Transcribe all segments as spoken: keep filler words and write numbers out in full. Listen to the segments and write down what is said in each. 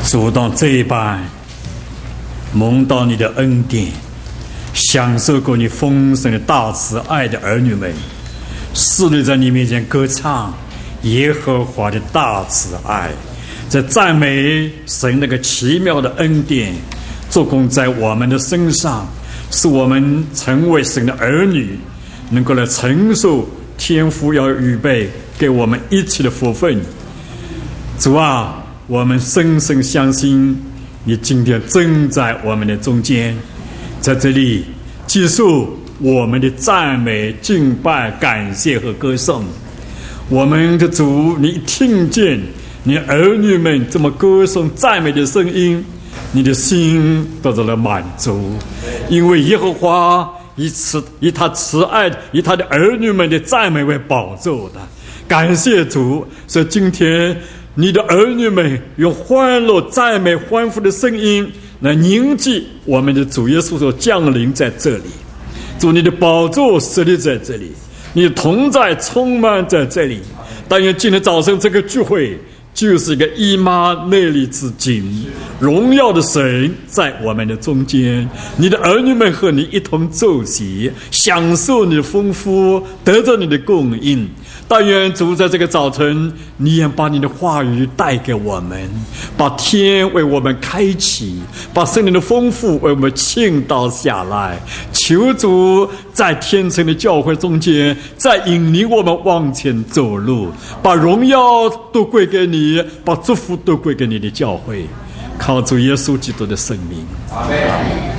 主当这一般蒙到你的恩典，享受过你丰盛的大慈爱的儿女们，侍立在你面前歌唱耶和华的大慈爱，在赞美神那个奇妙的恩典做工在我们的身上，使我们成为神的儿女，能够来承受天父要预备给我们一切的福分。主啊，我们深深相信你今天正在我们的中间，在这里接受我们的赞美敬拜感谢和歌颂。我们的主，你听见你儿女们这么歌颂赞美的声音，你的心得到了满足，因为耶和华以慈以他慈爱以他的儿女们的赞美为宝座的。感谢主，所以今天你的儿女们用欢乐赞美欢呼的声音来凝聚我们的主耶稣所降临在这里。主，你的宝座设立在这里，你的同在充满在这里。但愿今天早上这个聚会就是一个以马内利之景，荣耀的神在我们的中间，你的儿女们和你一同奏席，享受你的丰富，得着你的供应。但愿主在这个早晨，你也把你的话语带给我们，把天为我们开启，把圣灵的丰富为我们倾倒下来。求主在天城的教会中间，再引领我们往前走路，把荣耀都归给你，把祝福都归给你的教会。靠主耶稣基督的圣名，阿们。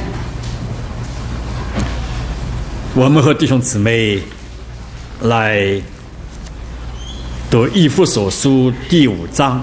我们和弟兄姊妹来读以弗所书第五章。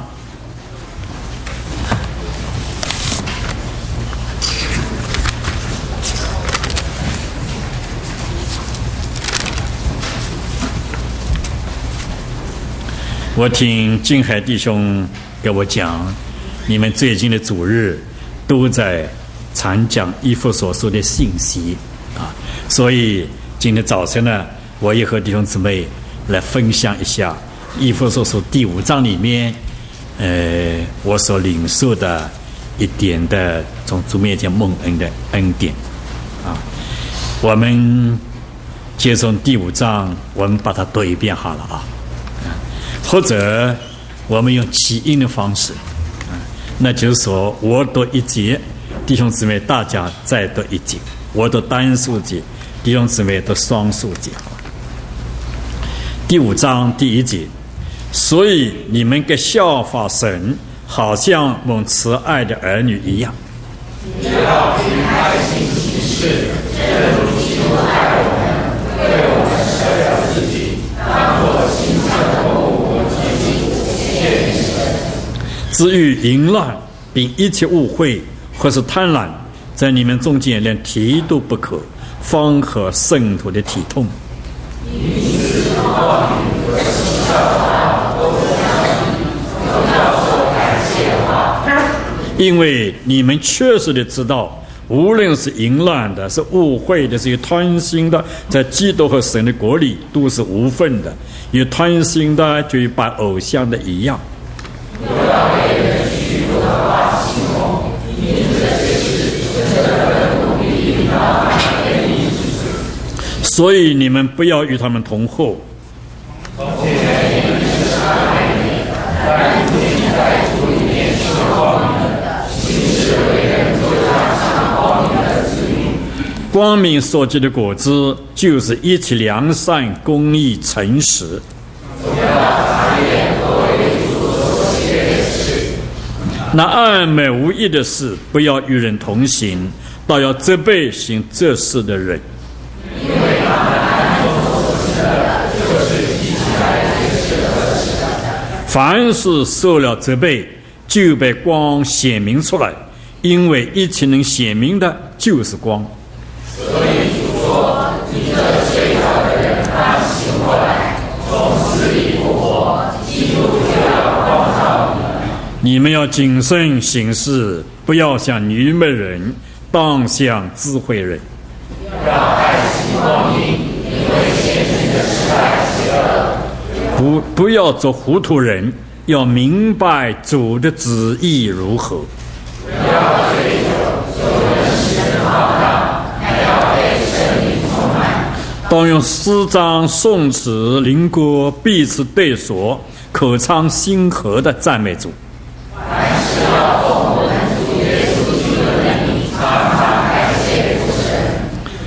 我听金海弟兄给我讲，你们最近的主日都在传讲以弗所书的信息啊，所以今天早晨呢，我也和弟兄姊妹来分享一下以弗所书第五章里面，呃，我所领受的一点的从主面前蒙恩的恩典啊。我们接从第五章，我们把它读一遍好了啊，或者我们用起音的方式啊，那就是说我读一节，弟兄姊妹大家再读一节，我读单数节，弟兄姊妹读双数节。第五章第一节，所以你们该效法神，好像蒙慈爱的儿女一样。只要凭爱心行事，正如基督爱我们，为我们舍了自己，当作馨香的供物祭祭献给神。至于淫乱并一切误会或是贪婪，在你们中间连提都不可，方合圣徒的体统。因此话语和行道话都不相信，都要说感谢话。因为你们确实的知道，无论是淫乱的，是误会的，是有贪心的，在基督和神的国里都是无份的。有贪心的就与拜偶像的一样。不要为人虚浮的话形容，因这些事真的不必领导给你指示。所以你们不要与他们同后。从前你们是杀害你，但如今在主里面是光明的，行事为人就像上光明的子民。光明所结的果子，就是一切良善、公义、诚实。不要查验作为主所喜悦的事。那暗昧无益的事，不要与人同行，倒要责备行这事的人。因为他们暗中所行的，就是一起来结识恶事的。凡是受了责备，就被光显明出来，因为一切能显明的，就是光。所以主说：“你这睡着的人，当醒过来，从死里复活，基督就要光照你们。你们要谨慎行事，不要像愚昧人，当像智慧人。要爱惜光阴，因为现今的时代邪恶。不不要做糊涂人， 要明白主的旨意如何。不要追求所能使人浩大，还要被圣灵充满。当用诗章、颂词、灵歌彼此对说，口唱心和的赞美主。凡事要奉我们主耶稣基督的名，常常感谢主神。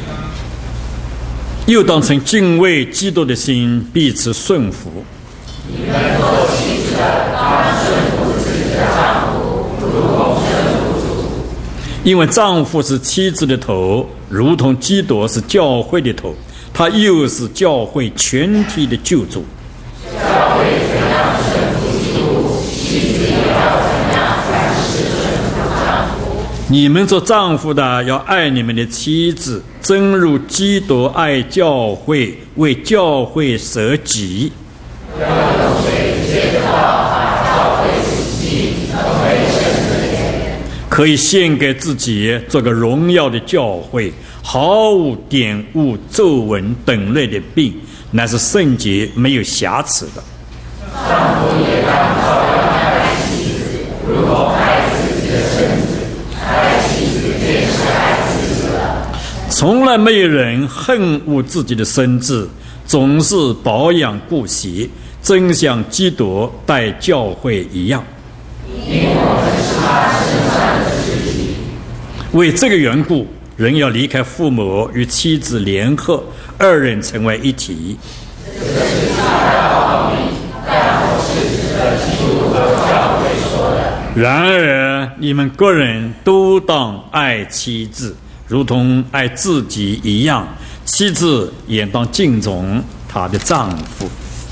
又当成敬畏基督的心，彼此顺服。你们做妻子的，当顺服自己的丈夫，如同顺服主。因为丈夫是妻子的头，如同基督是教会的头，他又是教会全体的救主。教会怎样顺服基督，妻子也要怎样凡事顺服丈夫。你们做丈夫的要爱你们的妻子，正如基督爱教会，为教会舍己。要用水接着道，把教会洗净，成为圣子的人，可以献给自己，做个荣耀的教会，毫无玷污、皱纹等类的病，乃是圣洁没有瑕疵的。丈夫也当照样爱妻子，如同爱自己的身子，爱妻子便是爱自己了。从来没有人恨恶自己的身子，总是保养顾惜，真像基督待教会一样。因我们是他身上的肢体。为这个缘故，人要离开父母，与妻子联合，二人成为一体。这是大的奥秘，但我是指着基督和教会说的。然而，你们个人都当爱妻子，如同爱自己一样；妻子也当敬重她的丈夫。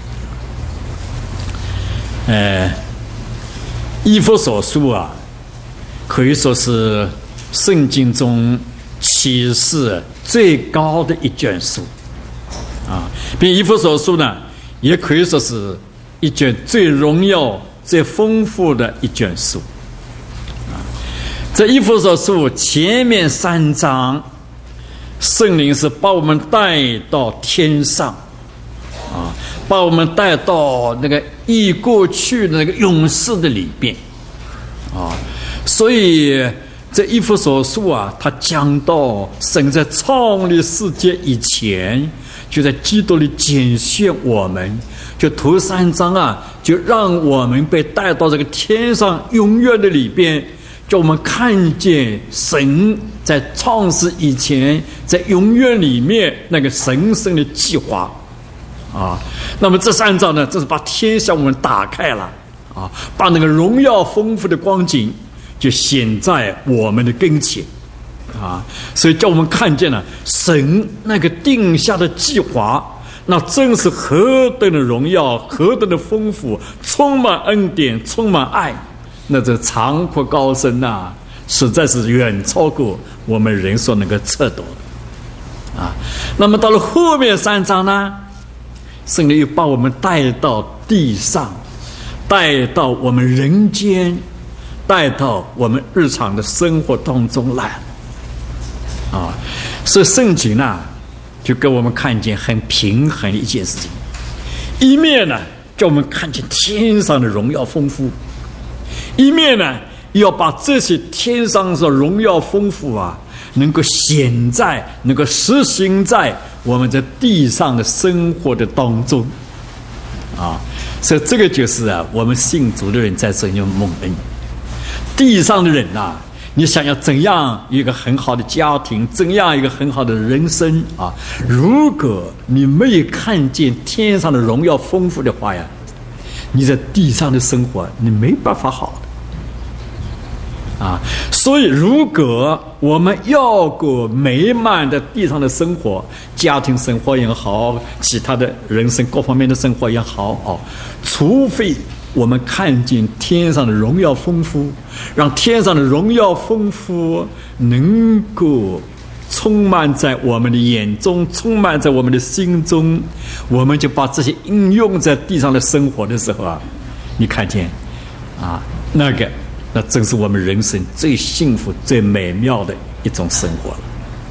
呃，以弗所书啊，可以说是圣经中启示最高的一卷书啊，并以弗所书呢，也可以说是一卷最荣耀、最丰富的一卷书啊。这以弗所书前面三章，圣灵是把我们带到天上啊，把我们带到那个忆过去的那个永世的里边啊，所以这以弗所书啊，他讲到神在创立世界以前，就在基督里拣选我们，就头三章啊，就让我们被带到这个天上永远的里边，叫我们看见神在创世以前，在永远里面那个神圣的计划啊。那么这三章呢，这是把天向我们打开了啊，把那个荣耀丰富的光景就显在我们的跟前啊，所以叫我们看见了神那个定下的计划，那真是何等的荣耀，何等的丰富，充满恩典，充满爱，那这长阔高深啊，实在是远超过我们人所能够测度的啊。那么到了后面三章呢，圣灵又把我们带到地上，带到我们人间，带到我们日常的生活当中来啊。所以圣经呢，就给我们看见很平衡的一件事情，一面呢叫我们看见天上的荣耀丰富，一面呢要把这些天上的荣耀丰富啊，能够显在，能够实行在我们在地上的生活的当中啊。所以这个就是啊，我们信主的人在这里蒙恩。地上的人啊，你想要怎样一个很好的家庭，怎样一个很好的人生啊，如果你没有看见天上的荣耀丰富的话呀，你在地上的生活你没办法好的啊。所以如果我们要过美满的地上的生活，家庭生活也好，其他的人生各方面的生活也好哦，除非我们看见天上的荣耀丰富，让天上的荣耀丰富能够充满在我们的眼中，充满在我们的心中，我们就把这些应用在地上的生活的时候啊，你看见啊，那个那正是我们人生最幸福最美妙的一种生活了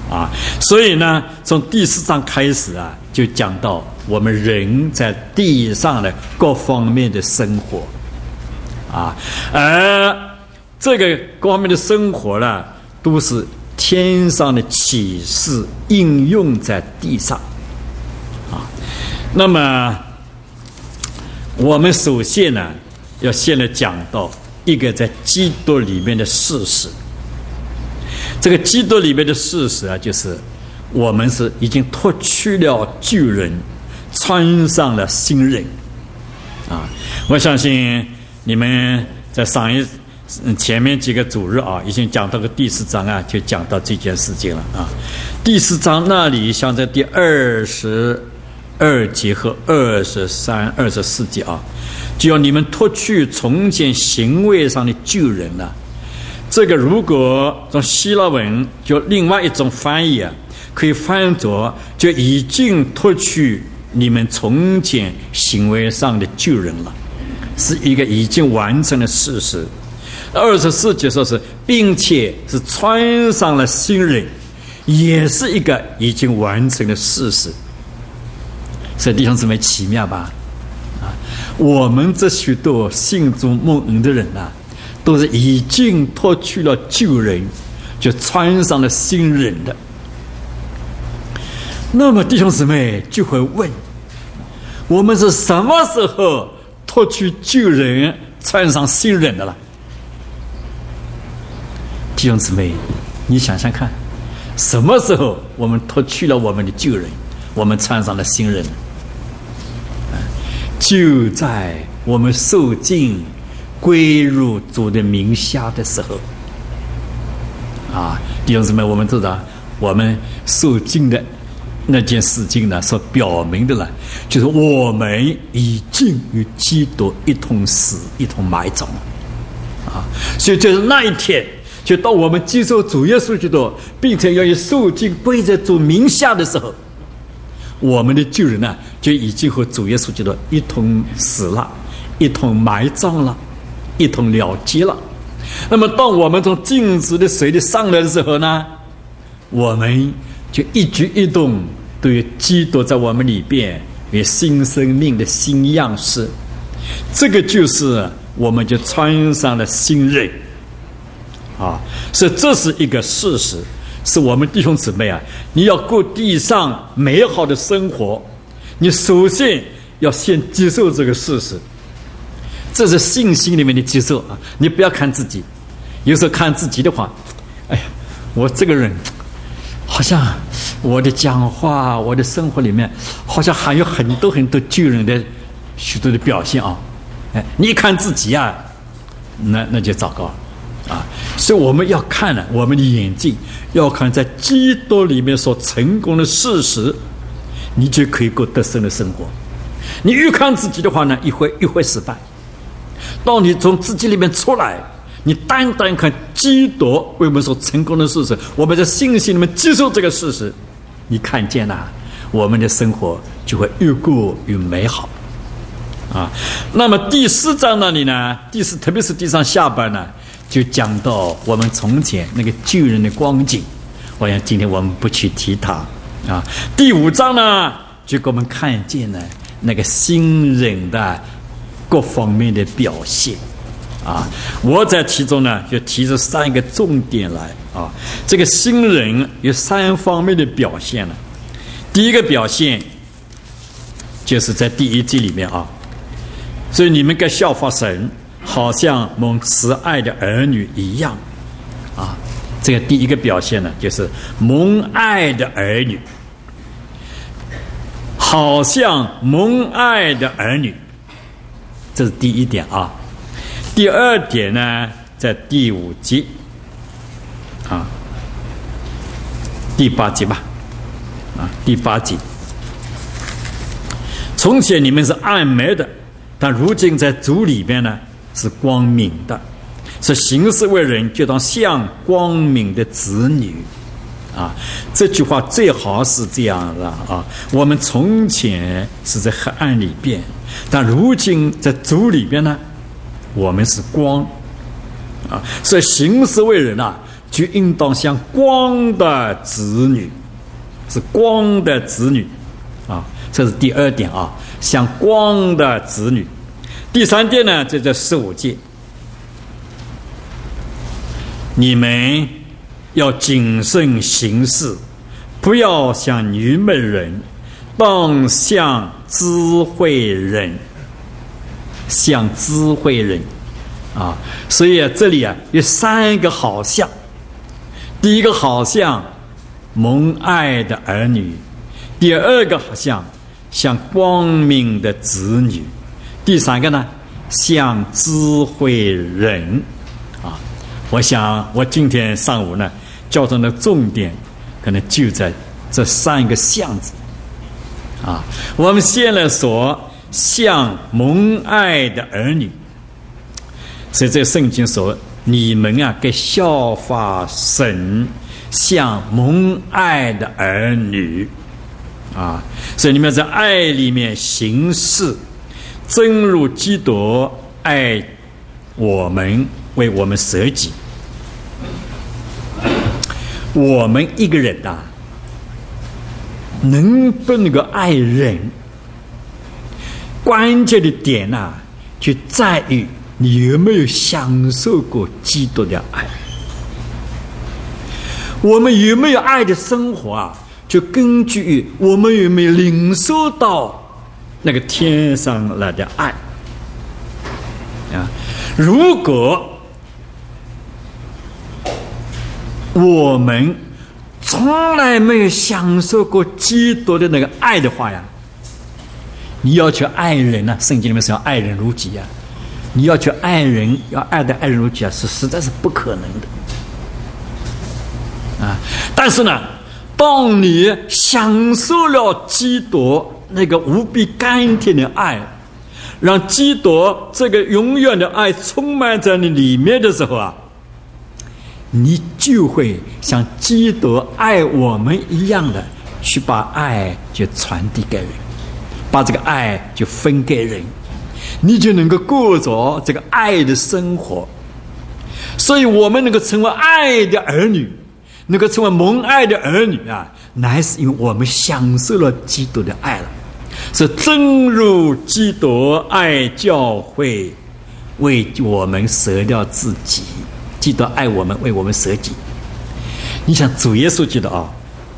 啊，所以呢，从第四章开始啊，就讲到我们人在地上的各方面的生活，啊，而这个各方面的生活呢，都是天上的启示应用在地上，啊，那么我们首先呢，要先来讲到一个在基督里面的事实。这个基督里面的事实啊，就是我们是已经脱去了旧人，穿上了新人啊！我相信你们在上一前面几个主日啊，已经讲到个第四章啊，就讲到这件事情了啊。第四章那里像在第二十二节和二十三、二十四节啊，就要你们脱去从前行为上的旧人了、啊。这个如果从希腊文就另外一种翻译啊，可以翻作就已经脱去你们从前行为上的旧人了，是一个已经完成的事实。二十四节说是，并且是穿上了新人，也是一个已经完成的事实。所以弟兄姊妹，奇妙吧？啊，我们这许多信主蒙恩的人啊，都是已经脱去了旧人，就穿上了新人的。那么弟兄姊妹就会问，我们是什么时候脱去旧人穿上新人的了？弟兄姊妹，你想想看，什么时候我们脱去了我们的旧人，我们穿上了新人？就在我们受尽归入主的名下的时候啊，弟兄姊妹，我们知道我们受尽的那件事情呢，所表明的呢，就是我们已经与基督一同死，一同埋葬啊。所以就是那一天，就到我们接受主耶稣基督，并且要以受尽归在主名下的时候，我们的旧人呢，就已经和主耶稣基督一同死了，一同埋葬了，一同了结了。那么当我们从静止的水里上来的时候呢，我们就一举一动都有基督在我们里边，有新生命的新样式。这个就是我们就穿上了新人啊，所以这是一个事实，是我们弟兄姊妹啊，你要过地上美好的生活，你首先要先接受这个事实。这是信心里面的接受啊！你不要看自己，有时候看自己的话，哎呀，我这个人好像我的讲话、我的生活里面，好像还有很多很多旧人的许多的表现啊！哎，你一看自己啊，那那就糟糕啊！所以我们要看呢、啊，我们的眼睛要看在基督里面所成功的事实，你就可以过得胜的生活。你越看自己的话呢，一会越会失败。当你从自己里面出来，你单单看基督为我们所成功的事实，我们在信心里面接受这个事实，你看见了、啊，我们的生活就会越过越美好啊。那么第四章那里呢，第四特别是第三下半呢，就讲到我们从前那个旧人的光景。我想今天我们不去提它啊。第五章呢，就给我们看见了那个新人的各方面的表现啊，我在其中呢就提出三个重点来啊。这个新人有三方面的表现了。第一个表现就是在第一节里面啊，所以你们该效法神，好像蒙慈爱的儿女一样啊。这个第一个表现呢，就是蒙爱的儿女，好像蒙爱的儿女。这是第一点啊。第二点呢，在第五节啊，第八节吧，啊，第八节。从前你们是暗昧的，但如今在主里边呢是光明的，是行事为人就当像光明的子女啊。这句话最好是这样的啊。我们从前是在黑暗里边，但如今在主里边呢，我们是光啊。所以行事为人啊， 就应当像光的子女，是光的子女啊，这是第二点啊，像光的子女。第三点呢，这叫十五诫，你们要谨慎行事，不要像愚昧人，当像智慧人，像智慧人啊。所以啊，这里啊有三个好像。第一个好像蒙爱的儿女，第二个好像像光明的子女，第三个呢像智慧人啊。我想我今天上午呢教堂的重点可能就在这三个像字啊。我们先来说像蒙爱的儿女，所以这圣经说你们啊该效法神，像蒙爱的儿女啊。所以你们在爱里面行事，正如基督爱我们，为我们舍己。我们一个人啊能不能够爱人，关键的点啊就在于你有没有享受过基督的爱。我们有没有爱的生活啊，就根据于我们有没有领受到那个天上来的爱啊。如果我们从来没有享受过基督的那个爱的话呀，你要去爱人呢、啊，圣经里面是要爱人如己呀、啊。你要去爱人，要爱的爱人如己啊，是实在是不可能的啊！但是呢，当你享受了基督那个无比甘甜的爱，让基督这个永远的爱充满在你里面的时候啊，你就会像基督爱我们一样的去把爱就传递给人，把这个爱就分给人。你就能够过着这个爱的生活。所以我们能够成为爱的儿女，能够成为蒙爱的儿女啊，乃是因为我们享受了基督的爱了。是正如基督爱教会，为我们舍掉自己，基督爱我们，为我们舍己。你想主耶稣基督啊，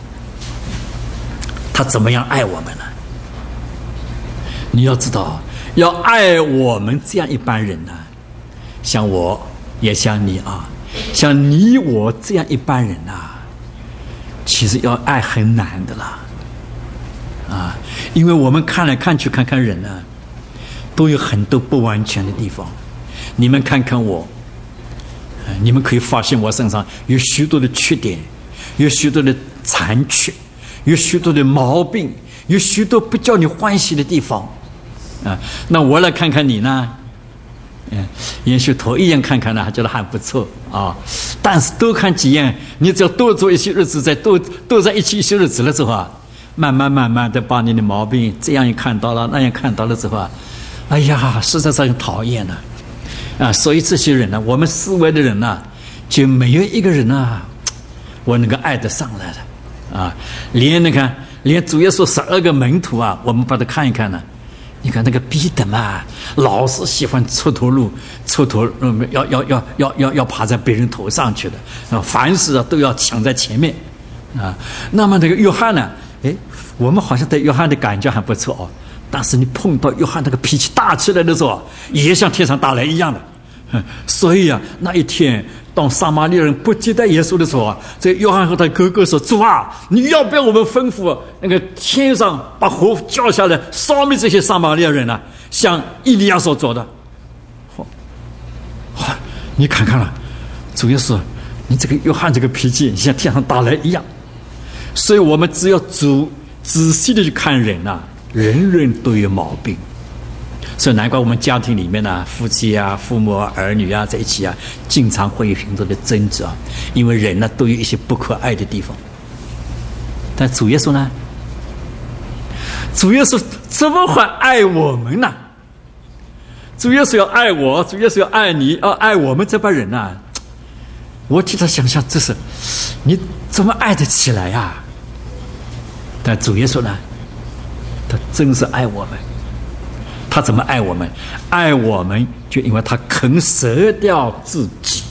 他怎么样爱我们呢？你要知道，要爱我们这样一般人呢、啊，像我也像你啊，像你我这样一般人啊，其实要爱很难的啦，啊，因为我们看来看去看看人呢、啊，都有很多不完全的地方。你们看看我，你们可以发现我身上有许多的缺点，有许多的残缺，有许多的毛病，有许多不叫你欢喜的地方。啊，那我来看看你呢？嗯，也许头一眼看看呢，还觉得还不错啊。但是多看几眼，你只要多做一些日子，再多多在一起一些日子了之后啊，慢慢慢慢的把你的毛病这样也看到了，那样看到了之后啊，哎呀，实在是很讨厌了啊。所以这些人呢，我们四围的人呢，就没有一个人呢，我能够爱得上来的啊。连那个连主耶稣十二个门徒啊，我们把它看一看呢。你看那个彼得嘛，老是喜欢出头路，出头嗯，要要要要要要爬在别人头上去的啊，凡事啊都要抢在前面啊。那么那个约翰呢？哎，我们好像对约翰的感觉还不错哦。但是你碰到约翰那个脾气大起来的时候，也像天上打雷一样的。嗯、所以啊，那一天当撒玛利亚人不接待耶稣的时候啊，这约翰和他哥哥说：“主啊，你要不要我们吩咐那个天上把火降下来烧灭这些撒玛利亚人呢、啊？像以利亚所做的。哦”好，你看看了，主耶稣，你这个约翰这个脾气像天上打雷一样。所以我们只要仔仔细的去看人啊，人人都有毛病。所以难怪我们家庭里面呢、啊，夫妻啊、父母啊、儿女啊在一起啊，经常会有很多的争执啊，因为人呢都有一些不可爱的地方。但主耶稣呢，主耶稣怎么会爱我们呢？主耶稣要爱我，主耶稣要爱你，要爱我们这帮人啊， 我替他想想，这是你怎么爱得起来呀、啊？但主耶稣呢，他真是爱我们。他怎么爱我们？爱我们就因为他肯舍掉自己。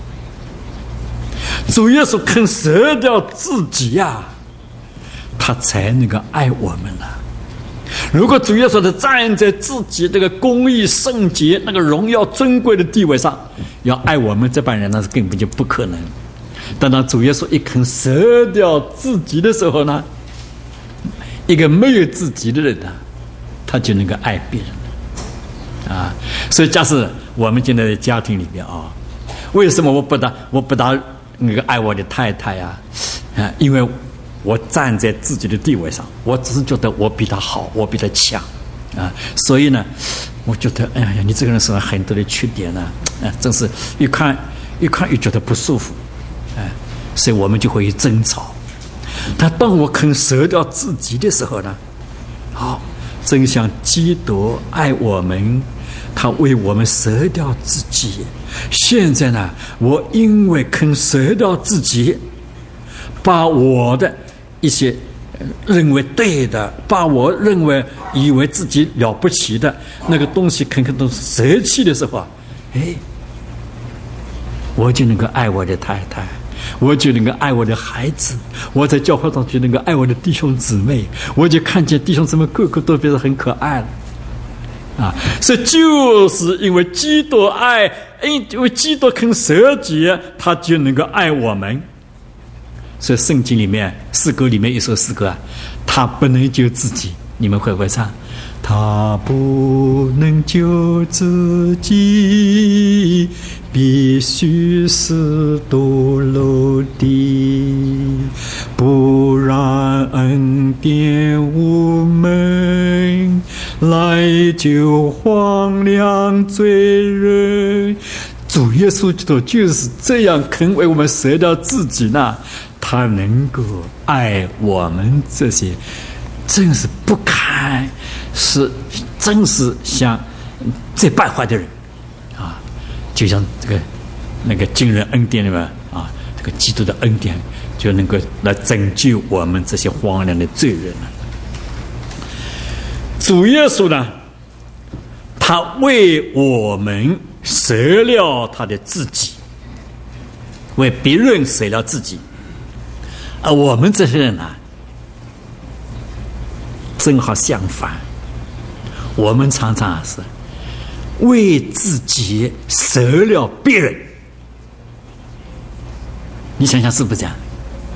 主耶稣肯舍掉自己呀、啊，他才能够爱我们了、啊。如果主耶稣的站在自己这个公义圣洁那个荣耀尊贵的地位上，要爱我们这帮人，那是根本就不可能。但当主耶稣一肯舍掉自己的时候呢，一个没有自己的人呢、啊，他就能够爱别人了啊。所以假设我们现在的家庭里面啊，为什么我不大我不大那个爱我的太太呀、啊？啊，因为我站在自己的地位上，我只是觉得我比他好，我比他强，啊，所以呢，我觉得，哎呀，你这个人身上很多的缺点呢、啊，啊，真是一看一看又觉得不舒服，哎、啊，所以我们就会争吵。但当我肯舍掉自己的时候呢，好，真像基督爱我们，他为我们舍掉自己。现在呢，我因为肯舍掉自己，把我的一些认为对的，把我认为以为自己了不起的那个东西肯肯都舍弃的时候啊，哎，我就能够爱我的太太，我就能够爱我的孩子，我在教会上就能够爱我的弟兄姊妹，我就看见弟兄姊妹个个都变得很可爱了啊！所以就是因为基督爱，因为基督肯舍己，他就能够爱我们。所以圣经里面诗歌里面一首诗歌啊，他不能救自己，你们会不会唱？他不能救自己，必须是堕落的，不然恩典无门，来救荒凉罪人。主耶稣基督就是这样肯为我们舍掉自己呢，他能够爱我们这些真是不堪，是真是像最败坏的人啊，就像这个那个惊人恩典里面啊，这个基督的恩典就能够来拯救我们这些荒凉的罪人了。主耶稣呢，他为我们舍了他的自己，为别人舍了自己，而我们这些人呢，正好相反，我们常常是为自己舍了别人。你想想是不是这样？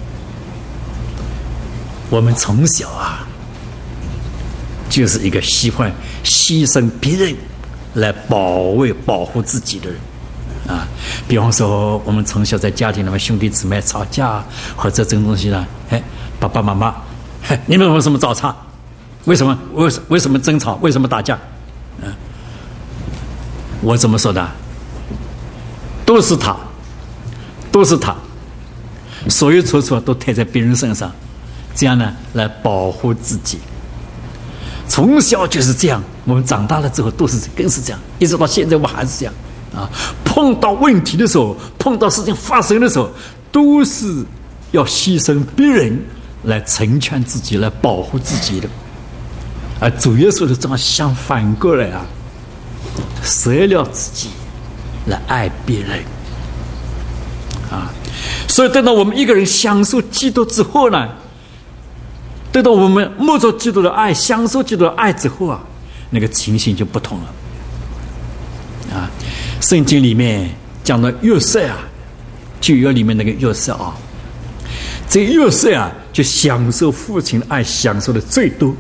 我们从小啊，就是一个喜欢牺牲别人来保卫保护自己的人啊。比方说我们从小在家庭里面兄弟姊妹吵架或者这种东西呢，哎，爸爸妈妈，哎，你们为什么吵架？为什么为为什么争吵？为什么打架？嗯、啊，我怎么说的？都是他，都是他，所有错错都推在别人身上，这样呢来保护自己。从小就是这样，我们长大了之后都是更是这样，一直到现在我还是这样啊。碰到问题的时候，碰到事情发生的时候，都是要牺牲别人来成全自己，来保护自己的。而主耶稣的这么相反过来啊，舍了自己来爱别人啊。所以等到我们一个人享受基督之后呢，等到我们摸着基督的爱，享受基督的爱之后啊，那个情形就不同了啊。圣经里面讲到约瑟啊，旧约里面那个约瑟啊，这个约瑟啊就享受父亲的爱，享受的最多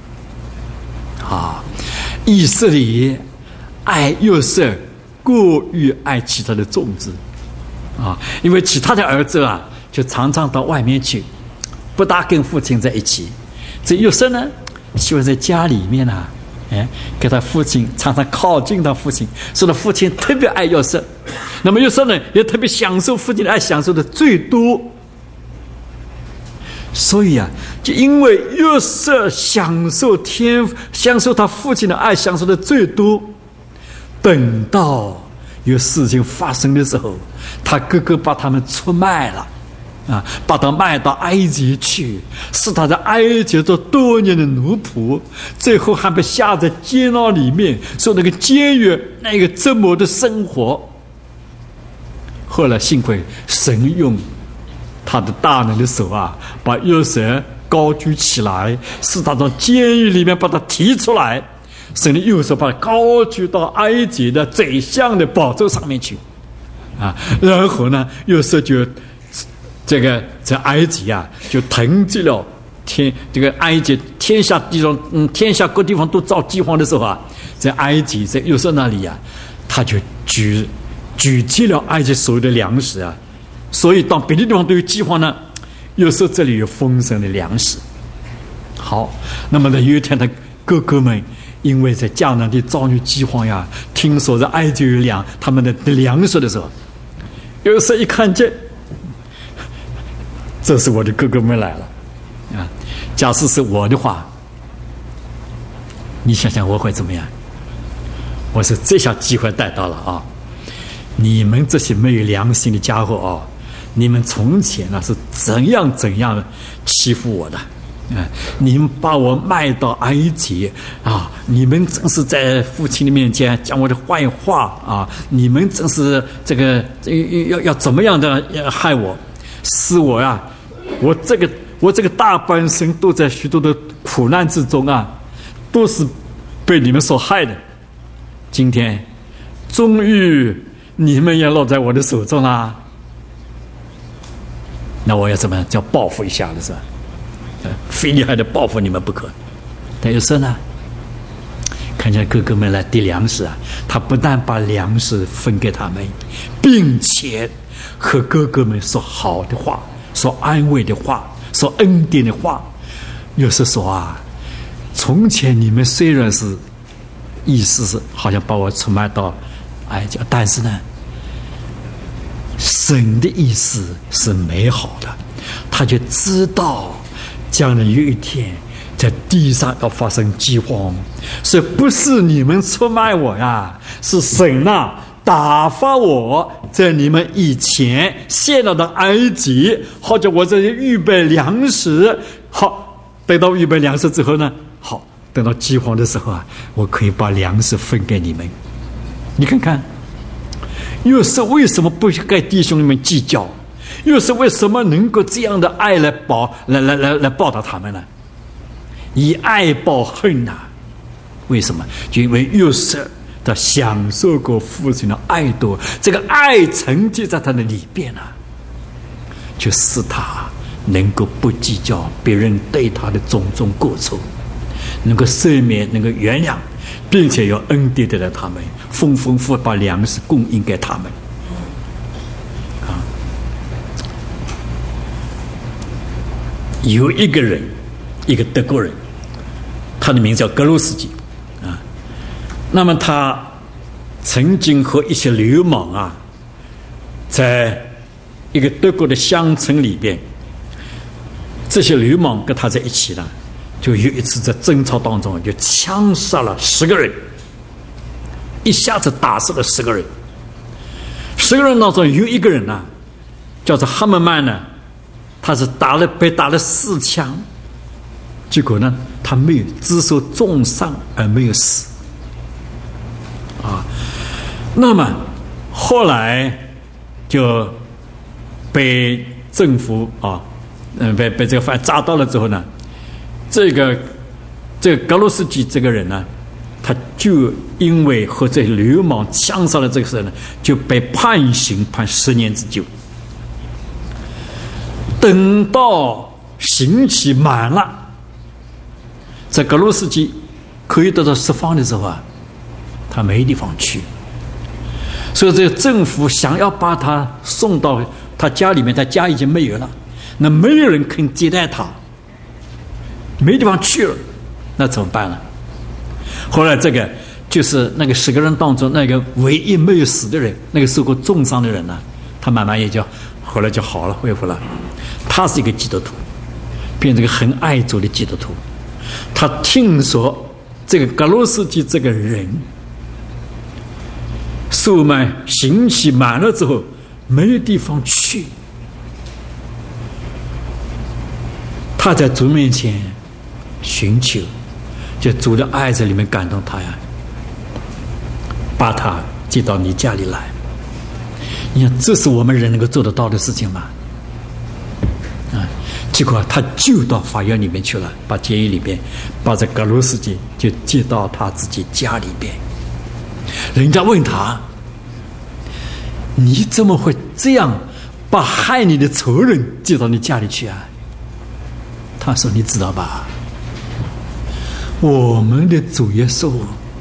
啊。以色列爱约瑟过于爱其他的种子啊，因为其他的儿子啊就常常到外面去，不大跟父亲在一起。这约瑟呢，喜欢在家里面啊，哎，跟他父亲常常靠近他父亲，所以他父亲特别爱约瑟。那么约瑟呢，也特别享受父亲的爱，享受的最多。所以啊，就因为约瑟享受天，享受他父亲的爱，享受的最多。等到有事情发生的时候，他哥哥把他们出卖了啊，把他卖到埃及去，使他在埃及做多年的奴仆，最后还被下在监牢里面，受那个监狱那个折磨的生活。后来幸亏神用他的大能的手啊，把约瑟高举起来，使他从监狱里面把他提出来，神的右手把他高举到埃及的宰相的宝座上面去啊，然后呢约瑟就这个在埃及啊，就统治了天这个埃及天下地方，嗯，天下各地方都遭饥荒的时候啊，在埃及在约瑟那里啊，他就举举起了埃及所有的粮食啊，所以当别的地方都有饥荒呢，约瑟这里有丰盛的粮食。好，那么呢，有一天他哥哥们因为在迦南地遭遇饥荒呀，听说在埃及有粮他们的粮食的时候，约瑟一看见，这是我的哥哥们来了啊！假使是我的话，你想想我会怎么样？我说这下机会带到了啊！你们这些没有良心的家伙啊，你们从前呢是怎样怎样欺负我的啊！你们把我卖到埃及啊！你们真是在父亲的面前讲我的坏话啊！你们真是这个要要怎么样的害我，使我呀、啊！我这个我这个大半生都在许多的苦难之中啊，都是被你们所害的。今天终于你们也落在我的手中啦，那我要怎么样？叫报复一下了是吧？非厉害的报复你们不可。但有时候呢，看见哥哥们来递粮食啊，他不但把粮食分给他们，并且和哥哥们说好的话，说安慰的话，说恩典的话。有时说啊，从前你们虽然是意思是好像把我出卖到埃及，但是呢，神的意思是美好的，他就知道将来有一天在地上要发生饥荒，所以不是你们出卖我呀，是神啊打发我在你们以前献到的埃及，或者我这里预备粮食，好，等到预备粮食之后呢，好，等到饥荒的时候啊，我可以把粮食分给你们。你看看，又是为什么不跟弟兄们计较？又是为什么能够这样的爱来报来来来来报答他们呢？以爱报恨呐、啊？为什么？就因为又是他享受过父亲的爱多，这个爱沉积在他的里边啊，就使他能够不计较别人对他的种种过错，能够赦免，能够原谅，并且有恩典对待他们，丰丰富富把粮食供应给他们。啊，有一个人，一个德国人，他的名字叫格鲁斯基啊。那么他曾经和一些流氓啊，在一个德国的乡村里边，这些流氓跟他在一起呢，就有一次在争吵当中就枪杀了十个人，一下子打死了十个人。十个人当中有一个人呢、啊，叫做哈默曼呢，他是打了被打了四枪，结果呢，他没有只受重伤而没有死。啊，那么后来就被政府啊，嗯，被被这个反抓到了之后呢，这个这个格罗斯基这个人呢，他就因为和这流氓枪杀了这个事呢，就被判刑判十年之久。等到刑期满了，在格罗斯基可以得到释放的时候啊，他没地方去，所以这个政府想要把他送到他家里面，他家已经没有了，那没有人肯接待他，没地方去了，那怎么办呢？后来这个就是那个十个人当中那个唯一没有死的人，那个受过重伤的人呢，他慢慢也就后来就好了，恢复了。他是一个基督徒，变成一个很爱主的基督徒。他听说这个格罗斯基这个人数满行期满了之后，没有地方去，他在主面前寻求，就主的爱在里面感动他呀，把他接到你家里来。你看，这是我们人能够做得到的事情吗？啊，结果他就到法院里面去了，把监狱里边，把这格鲁斯基就接到他自己家里边。人家问他：“你怎么会这样把害你的仇人接到你家里去啊？”他说：“你知道吧？我们的主耶稣，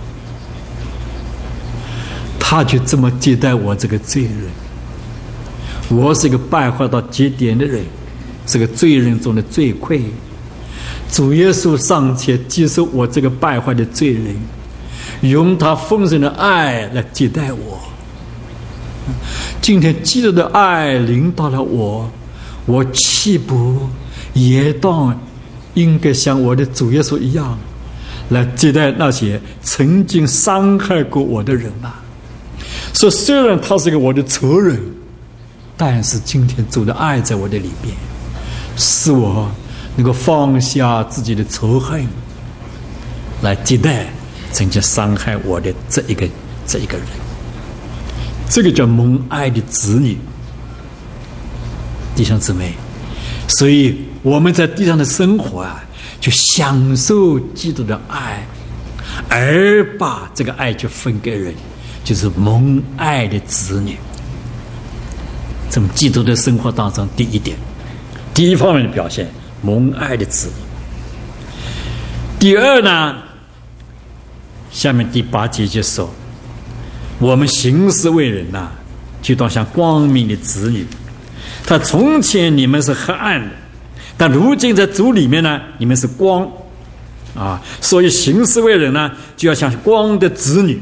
他就这么接待我这个罪人。我是一个败坏到极点的人，是个罪人中的罪魁。主耶稣尚且接受我这个败坏的罪人，用他丰盛的爱来接待我。今天基督的爱临到了我，我岂不也当应该像我的主耶稣一样，来接待那些曾经伤害过我的人吗？说虽然他是个我的仇人，但是今天主的爱在我的里边，使我能够放下自己的仇恨，来接待曾经伤害我的这一个这一个人。这个叫蒙爱的子女，弟兄姊妹。所以我们在地上的生活啊，就享受基督的爱，而把这个爱就分给人，就是蒙爱的子女。从基督的生活当中，第一点，第一方面的表现，蒙爱的子女。第二呢，下面第八节就说，我们行事为人呐、啊，就当像光明的子女。他从前你们是黑暗的，但如今在主里面呢，你们是光啊，所以行事为人呢，就要像光的子女。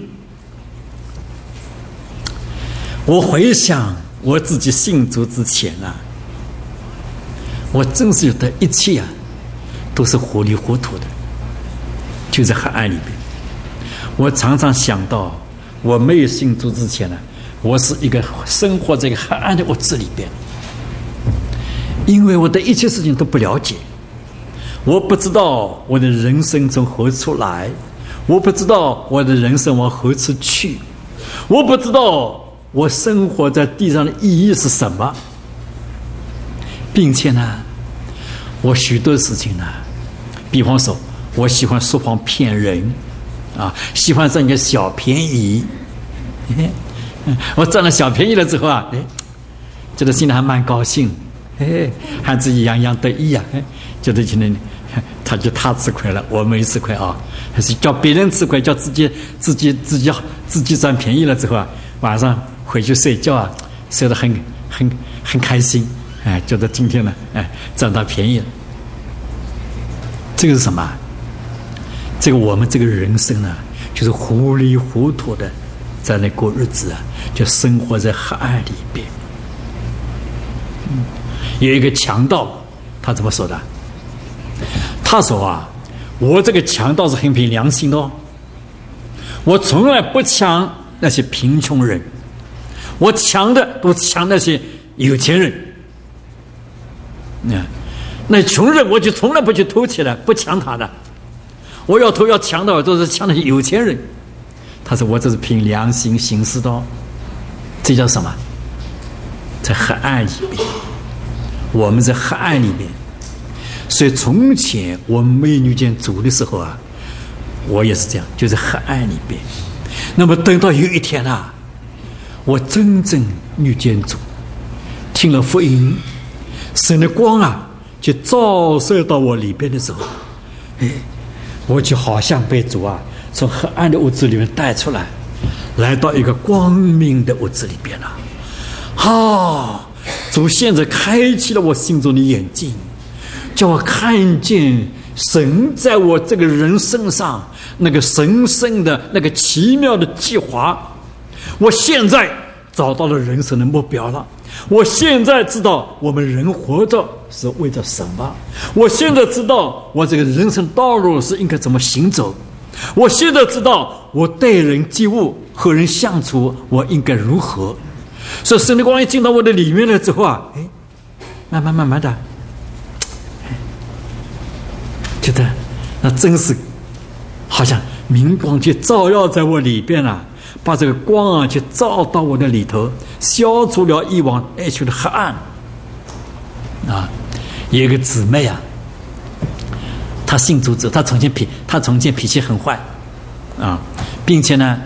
我回想我自己信主之前啊，我真是有的一切啊，都是糊里糊涂的，就在黑暗里边。我常常想到，我没有信主之前呢，我是一个生活在一个黑暗的屋子里边，因为我的一切事情都不了解，我不知道我的人生从何处来，我不知道我的人生往何处去，我不知道我生活在地上的意义是什么，并且呢，我许多事情呢，比方说，我喜欢说谎骗人，啊，喜欢占一个小便宜。我占了小便宜了之后啊，哎，觉得心里还蛮高兴，哎，还自己洋洋得意啊，哎，觉得今天他就他吃亏了，我没吃亏啊，还是叫别人吃亏，叫自己自己自己自己占便宜了之后啊，晚上回去睡觉啊，睡得很很很开心，哎，觉得今天呢，哎，占到便宜了。这个是什么？这个我们这个人生呢，就是糊里糊涂的在那过日子啊，就生活在黑暗里边。嗯，有一个强盗，他怎么说的？他说啊，我这个强盗是很凭良心的哦，我从来不抢那些贫穷人，我抢的都抢那些有钱人。那那穷人我就从来不去偷窃的，不抢他的。我要偷要抢的都是抢那些有钱人。他说我这是凭良心行事的，这叫什么？在黑暗里面，我们在黑暗里面。所以从前我们没有遇见主的时候啊，我也是这样，就在黑暗里边。那么等到有一天啊，我真正遇见主，听了福音，神的光啊就照射到我里边的时候，哎，我就好像被主啊从黑暗的屋子里面带出来，来到一个光明的屋子里边了。啊，主现在开启了我心中的眼睛，叫我看见神在我这个人身上那个神圣的那个奇妙的计划。我现在找到了人生的目标了，我现在知道我们人活着是为了什么，我现在知道我这个人生道路是应该怎么行走，我现在知道我待人接物和人相处，我应该如何？所以神的光一进到我的里面了之后啊，哎，慢慢慢慢的，觉得那真是好像明光就照耀在我里边了、啊，把这个光啊就照到我的里头，消除了以往哀求的黑暗。啊，有一个姊妹啊，她信主之后，她从前脾，她从前脾气很坏，啊，并且呢，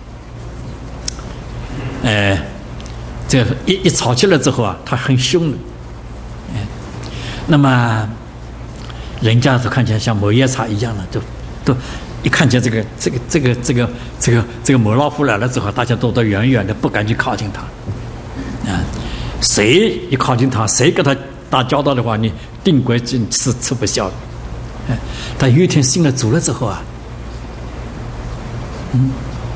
呃，这一一吵起来之后啊，她很凶的，哎，那么人家都看起来像磨叶叉一样的，都都一看见这个这个这个这个这个这个母老虎来了之后，大家都都远远的不敢去靠近他，啊，谁一靠近他，谁跟他打交道的话，你定规是吃吃不消的。哎，但有一天信了主了之后啊，嗯，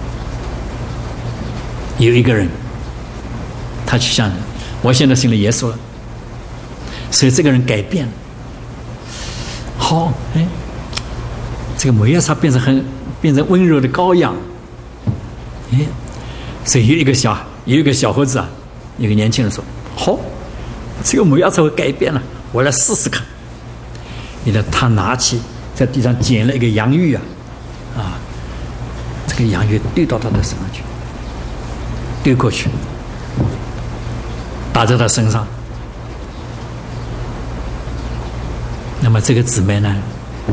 有一个人，他去向我现在信了耶稣了，所以这个人改变了。好，哎，这个摩耶萨变成很变成温柔的羔羊，哎，所以有一个小有一个小伙子啊，有个年轻人说：“好。”这个摩亚才会改变了，我来试试看。你呢？他拿起在地上捡了一个洋芋啊，啊，这个洋芋丢到他的身上去，丢过去，打在他身上。那么这个姊妹呢，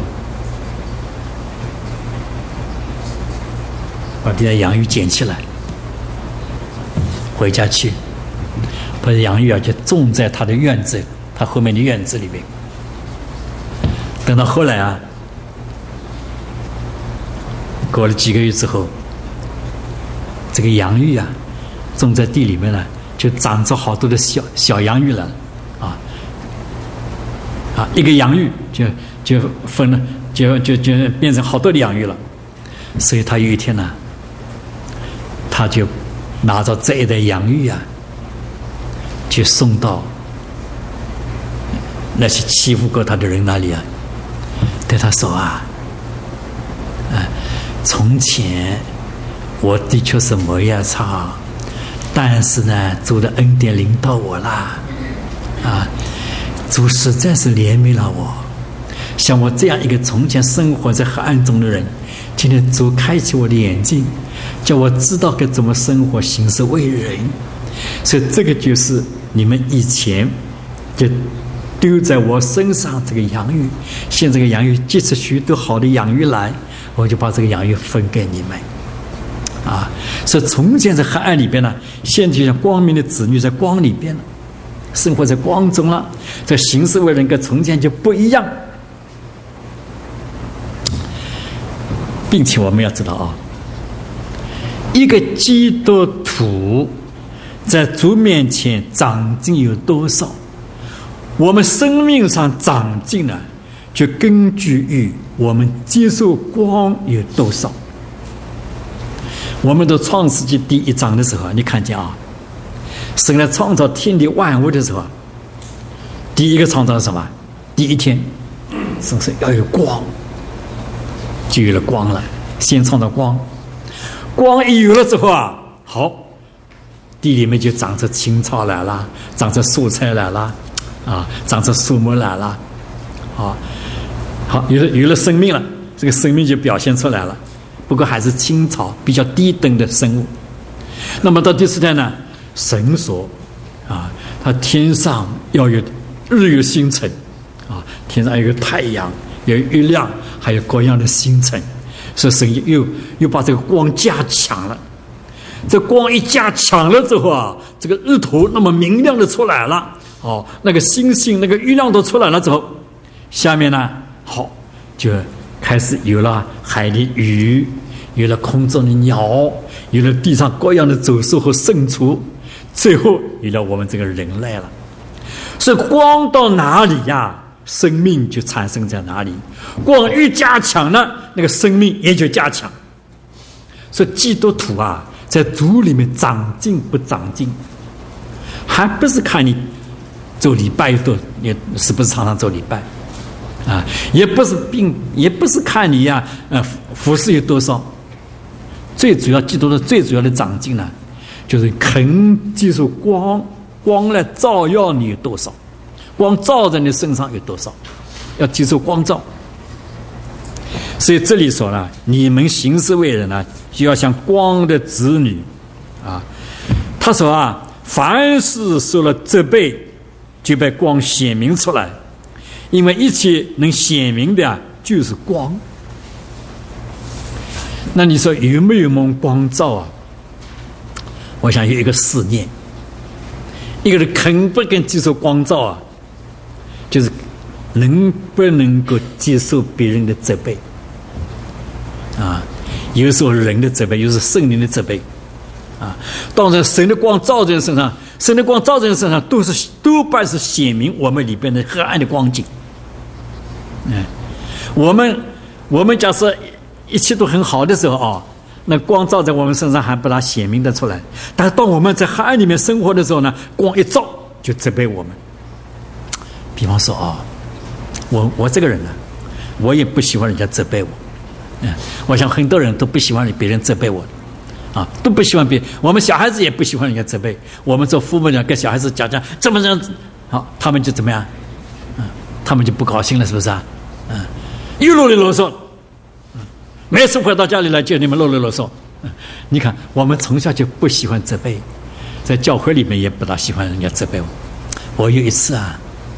把这个洋芋捡起来，回家去。把洋芋啊就种在他的院子，他后面的院子里面。等到后来啊，过了几个月之后，这个洋芋啊种在地里面呢，就长出好多的小小洋芋来了，啊啊，一个洋芋就就分了，就就就变成好多的洋芋了。所以他有一天呢，他就拿着这一袋洋芋啊。去送到那些欺负过他的人那里啊，对他说啊，啊，从前我的确是摩亚差，但是呢，主的恩典临到我啦，啊，主实在是怜悯了我，像我这样一个从前生活在黑暗中的人，今天主开启我的眼睛，叫我知道该怎么生活，行事为人。所以这个就是你们以前就丢在我身上这个洋芋，现在这个洋芋结出许多好的洋芋来，我就把这个洋芋分给你们啊。所以从前在黑暗里边呢，现在就像光明的子女在光里边了，生活在光中了，这行事为人跟从前就不一样。并且我们要知道啊，一个基督徒在主面前长进有多少，我们生命上长进了，就根据于我们接受光有多少。我们的创世纪第一章的时候，你看见啊，神来创造天地万物的时候，第一个创造是什么？第一天神是要有光，就有了光了。先创造光，光一有了之后啊，好，地里面就长出青草来了，长出蔬菜来了，啊，长出树木来了，啊，好，有了有了生命了，这个生命就表现出来了。不过还是青草，比较低等的生物。那么到第四天呢，神说啊，他天上要有日月星辰，啊，天上有个太阳，有月亮，还有各样的星辰。所以神又又把这个光加强了。这光一加强了之后啊，这个日头那么明亮的出来了，哦，那个星星那个月亮都出来了之后，下面呢，好，就开始有了海里鱼，有了空中的鸟，有了地上各样的走兽和牲畜，最后有了我们这个人类了。所以光到哪里呀，生命就产生在哪里。光越加强呢，那个生命也就加强。所以基督徒啊，在主里面长进不长进，还不是看你走礼拜多，也是不是常常走礼拜啊，也不是并也不是看你呀、啊，呃，服侍有多少。 最主要基督的最主要的长进呢，就是肯接受光，光来照耀你有多少，光照在你身上有多少，要接受光照。所以这里说呢，你们行事为人呢，就要像光的子女啊。他说啊，凡是受了责备，就被光显明出来，因为一切能显明的啊，就是光。那你说有没有蒙光照啊？我想有一个思念，一个人肯不肯接受光照啊，就是能不能够接受别人的责备啊？有时候人的责备，有时候圣灵的责备啊。当然，神的光照在人身上，神的光照在人身上，都是多半是显明我们里边的黑暗的光景。嗯，我们我们假设一切都很好的时候啊，那光照在我们身上还不大显明的出来。但是当我们在黑暗里面生活的时候呢，光一照就责备我们。比方说啊，我我这个人呢，我也不喜欢人家责备我。嗯，我想很多人都不喜欢别人责备我，啊，都不喜欢别人。我们小孩子也不喜欢人家责备。我们做父母的跟小孩子讲讲这么这样子，好，他们就怎么样？嗯，他们就不高兴了，是不是啊？嗯，又啰里啰嗦。嗯，每次回到家里来就你们啰里啰嗦。嗯，你看我们从小就不喜欢责备，在教会里面也不大喜欢人家责备我。我有一次啊，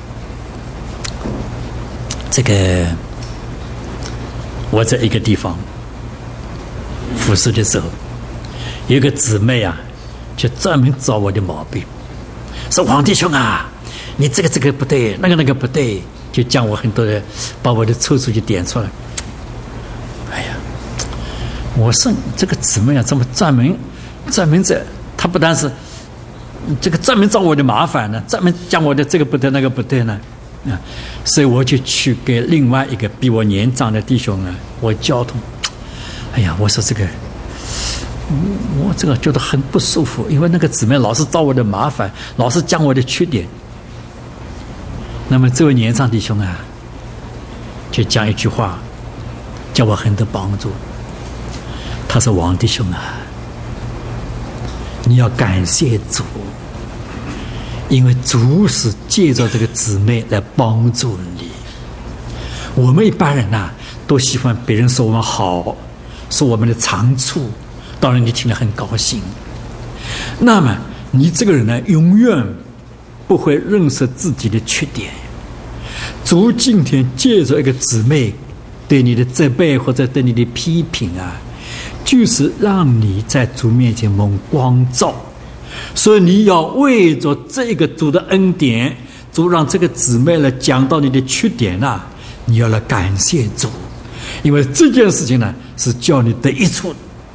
这个。我在一个地方服侍的时候，有一个姊妹啊，就专门找我的毛病，说王弟兄啊，你这个这个不对，那个那个不对，就讲我很多的，把我的错处就点出来。哎呀，我说这个姊妹啊，这么专门专门在，她不但是这个专门找我的麻烦呢，专门讲我的这个不对那个不对呢。啊，所以我就去给另外一个比我年长的弟兄啊，我交通。哎呀，我说这个，我这个觉得很不舒服，因为那个姊妹老是找我的麻烦，老是讲我的缺点。那么这位年长弟兄啊，就讲一句话，叫我很多帮助。他说：“王弟兄啊，你要感谢主。”因为主是借着这个姊妹来帮助你。我们一般人呐、啊，都喜欢别人说我们好，说我们的长处，当然你听了很高兴。那么你这个人呢，永远不会认识自己的缺点。主今天借着一个姊妹对你的责备或者对你的批评啊，就是让你在主面前蒙光照。所以你要为着这个主的恩典，主让这个姊妹来讲到你的缺点啊，你要来感谢主，因为这件事情呢是叫你得益处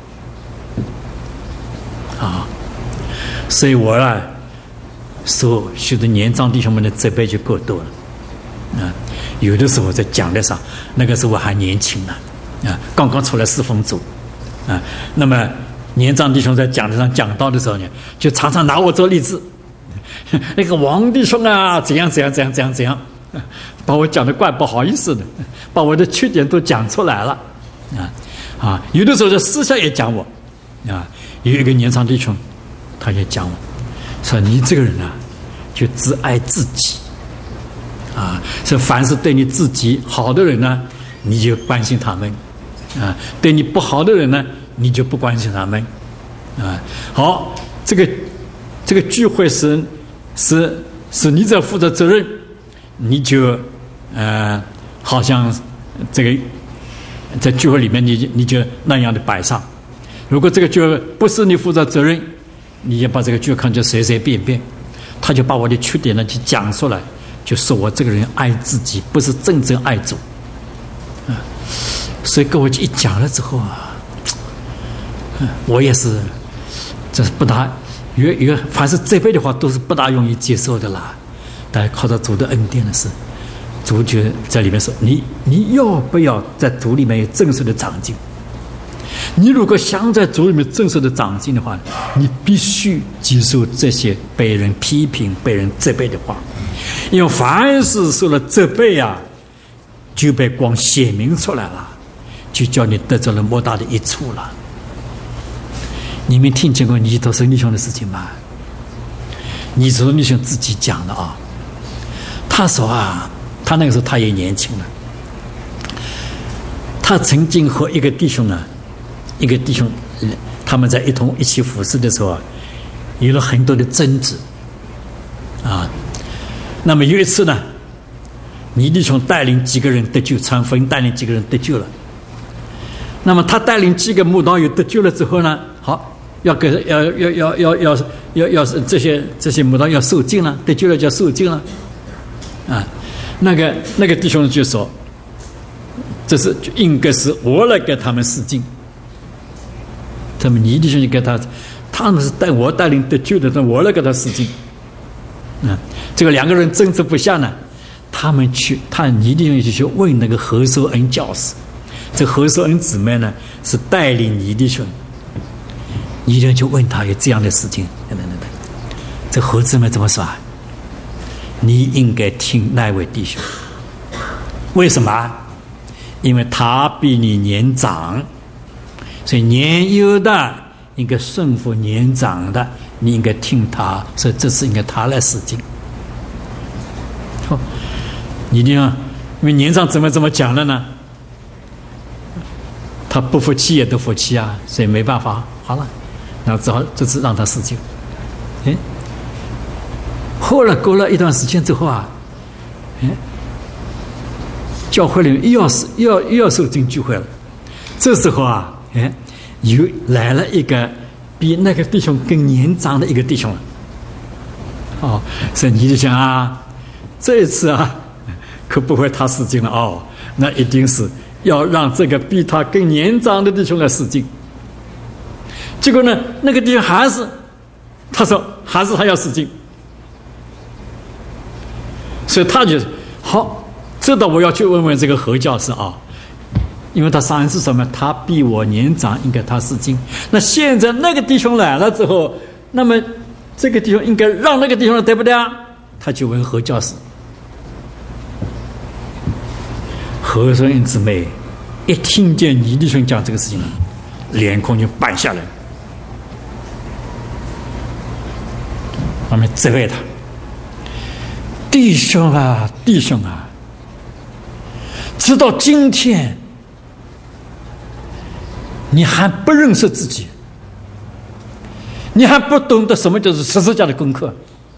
啊。所以我啊受许多年长弟兄们的责备就够多了啊。有的时候在讲台上，那个时候我还年轻呢啊，刚刚出来侍奉主啊，那么。年长弟兄在讲台上讲道的时候呢，就常常拿我做例子。那个王弟兄啊，怎样怎样怎样怎样怎样，把我讲的怪不好意思的，把我的缺点都讲出来了啊啊！有的时候在私下也讲我啊。有一个年长弟兄，他就讲我，说你这个人啊，就只爱自己啊，说凡是对你自己好的人呢，你就关心他们啊；对你不好的人呢，你就不关心他们，啊，好，这个这个聚会是是是你在负责责任，你就呃好像这个在聚会里面你你就那样的摆上。如果这个聚会不是你负责责任，你就把这个聚会看成随随便便，他就把我的缺点呢就讲出来，就说我这个人爱自己，不是真正爱主，啊，所以跟我一讲了之后啊。我也是，这是不大，越越凡是责备的话，都是不大容易接受的啦。但靠着主的恩典的是，主就在里面说：你你要不要在主里面有正式的长进？你如果想在主里面正式的长进的话，你必须接受这些被人批评、被人责备的话，因为凡是受了责备啊，就被光显明出来了，就叫你得着了莫大的益处了。 你们听见过尼陀生弟兄的事情吗？尼陀生弟兄自己讲的啊，他说啊，他那个时候他也年轻了，他曾经和一个弟兄呢，一个弟兄，他们在一同一起服侍的时候啊，有了很多的争执啊。那么有一次呢，尼弟兄带领几个人得救，传福音带领几个人得救了。那么他带领几个慕道友得救了之后呢，好，要给要要要要要要要这些这些慕道要受尽了，得救了就要受尽了啊。那个那个弟兄就说，这是应该是我来给他们施尽。他们尼弟兄就给他，他们是带我带领得救的，但我来给他施尽。嗯，这个两个人争执不下呢，他们去，他尼弟兄就去问那个何寿恩教士。这何寿恩姊妹呢是带领尼弟兄，尼弟兄就问他有这样的事情，等等等等。这何姊妹怎么说啊？你应该听那位弟兄，为什么？因为他比你年长，所以年幼的应该顺服年长的，你应该听他，所以这次应该他来施经。哦，你这样，因为年长怎么怎么讲了呢？他不服气也都服气啊，所以没办法，好了，然后只好这次让他施经。哎，后来过了一段时间之后啊，哎，教会里面又要又要又要受经聚会了。这时候啊，哎，又来了一个比那个弟兄更年长的一个弟兄了。哦，所以你就想啊，这一次啊，可不会他施经了哦，那一定是要让这个比他更年长的弟兄来施经。结果呢，那个弟兄还是他说还是他要施经，所以他就好，这道我要去问问这个何教士啊，因为他上一次什么，他比我年长，应该他施经。那现在那个弟兄来了之后，那么这个弟兄应该让那个弟兄来，对不对啊？他就问何教士。何寿恩姊妹一听见尼弟兄讲这个事情，脸孔就板下来，他们责备他：弟兄啊，弟兄啊，直到今天你还不认识自己，你还不懂得什么叫做十字架的功课。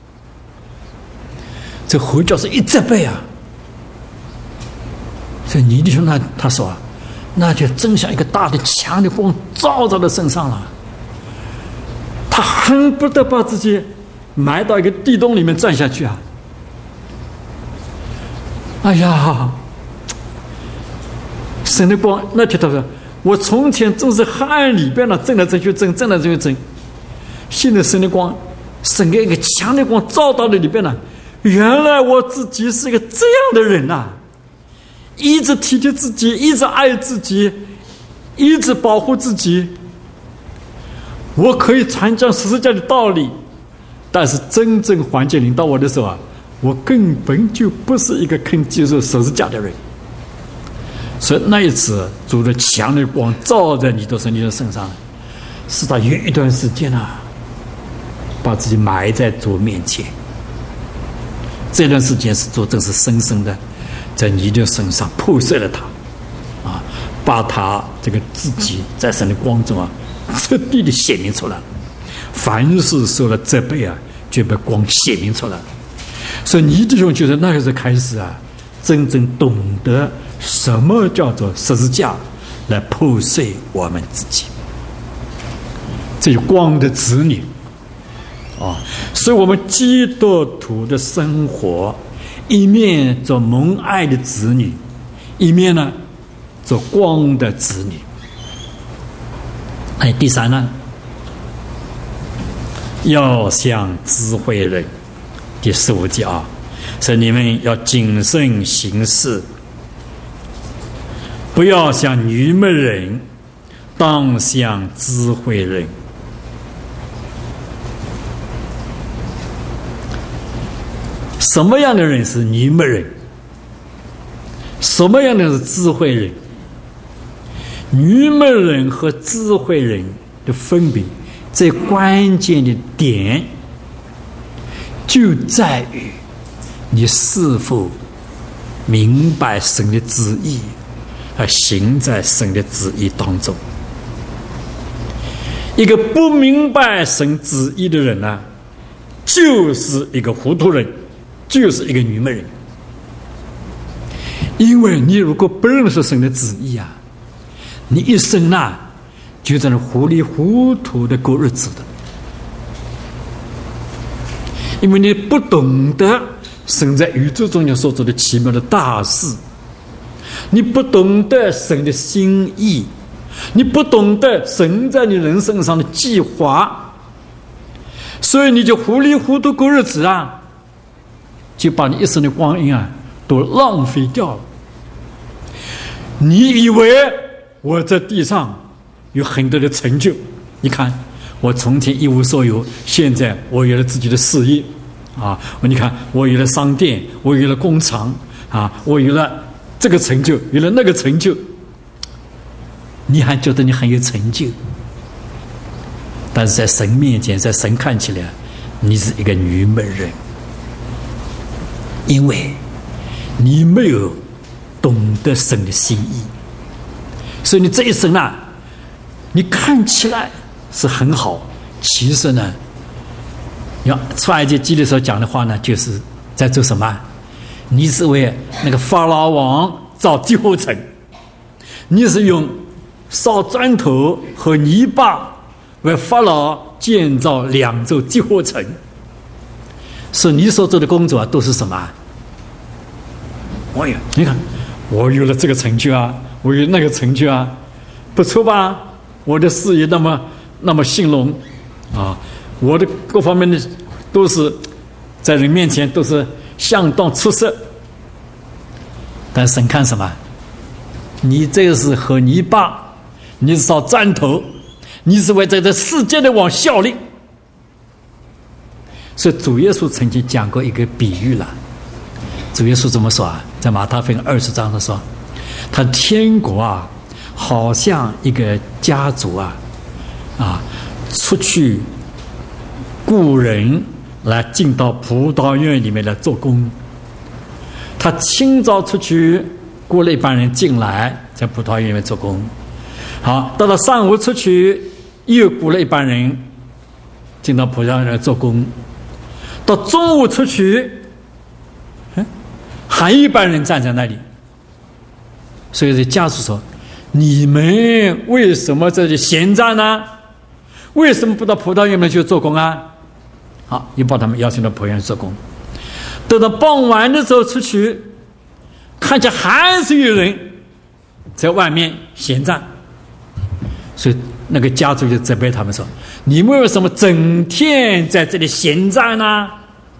这何教士一责备啊，所以尼弟兄呢，他说，那就真像一个大的强的光照在他身上了，他恨不得把自己埋到一个地洞里面站下去啊！哎呀，神的光，那就他说，我从前总是黑暗里边呢，挣来挣去挣，挣来挣去挣，现在神的光，神的一个强的光照到了里边呢，原来我自己是一个这样的人啊！一直体贴自己，一直爱自己，一直保护自己。我可以传讲十字架的道理，但是真正环境临到我的时候啊，我根本就不是一个肯接受十字架的人。所以那一次，主的强烈光照在你的身体的身上，使他有一段时间啊，把自己埋在主面前。这段时间是主正是深深的在你的身上破碎了他，啊，把他这个自己在神的光中啊，彻底的显明出来。凡是受了责备啊，就被光显明出来。所以你弟兄就是那个时候开始啊，真正懂得什么叫做十字架，来破碎我们自己。这是光的子女啊，所以我们基督徒的生活，一面做蒙爱的子女，一面呢做光的子女。哎，第三呢，要像智慧人。第十五节啊，所以你们要谨慎行事，不要像愚昧人，当像智慧人。什么样的人是愚昧人？什么样的是智慧人？愚昧人和智慧人的分别最关键的点就在于你是否明白神的旨意，而行在神的旨意当中。一个不明白神旨意的人呢，就是一个糊涂人，就是一个愚昧人。因为你如果不认识神的旨意啊，你一生啊就在那糊里糊涂的过日子的。因为你不懂得神在宇宙中间所做的奇妙的大事，你不懂得神的心意，你不懂得神在你人生上的计划，所以你就糊里糊涂过日子啊，就把你一生的光阴啊都浪费掉了。你以为我在地上有很多的成就，你看我从前一无所有，现在我有了自己的事业啊！你看我有了商店，我有了工厂啊，我有了这个成就，有了那个成就，你还觉得你很有成就，但是在神面前，在神看起来你是一个愚昧人，因为你没有懂得神的心意，所以你这一生啊，你看起来是很好，其实呢，要出埃及记的时候讲的话呢，就是在做什么？你是为那个法老王造集合城，你是用烧砖头和泥巴为法老建造两座集合城，所以你所做的工作啊，都是什么？哎呀，你看我有了这个成就啊，我有那个成就啊，不错吧？我的事业那么那么兴隆啊，我的各方面的都是在人面前都是相当出色。但神看什么？你这个是和泥巴，你是烧砖头，你是为在这世界的王效力。所以主耶稣曾经讲过一个比喻了。主耶稣怎么说啊？在马太福音二十章的说，他天国啊，好像一个家族啊，啊，出去雇人来进到葡萄园里面来做工。他清早出去雇了一帮人进来，在葡萄园里面做工。好，到了上午出去，又雇了一帮人进到葡萄园做工。到中午出去，还一般人站在那里。所以这家属说，你们为什么在这里闲站呢？为什么不到葡萄园里面去做工啊？好，又把他们邀请到葡萄园做工。等到傍晚的时候出去，看见还是有人在外面闲站，所以那个家族就责备他们说，你们为什么整天在这里闲站呢？